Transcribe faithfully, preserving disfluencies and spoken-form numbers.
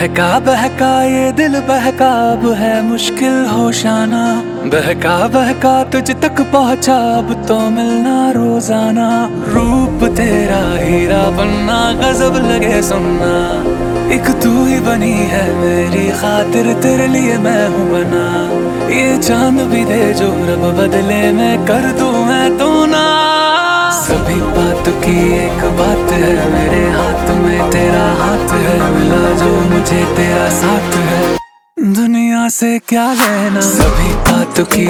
बहका बहका ये दिल बहका, अब है मुश्किल होशाना। बहका बहका तुझ तक पहुंचा, अब तो मिलना रोजाना। रूप तेरा हीरा बनना, गजब लगे सुनना। एक तू ही बनी है मेरी खातिर, तेरे लिए मैं हूँ बना। ये चांद भी दे जो रब बदले में कर दूं मैं तो ना। सभी बात की एक बात है, मेरे हाथ में तेरा हाथ है। मिला जो मुझे तेरा साथ है, दुनिया से क्या लेना। सभी बात की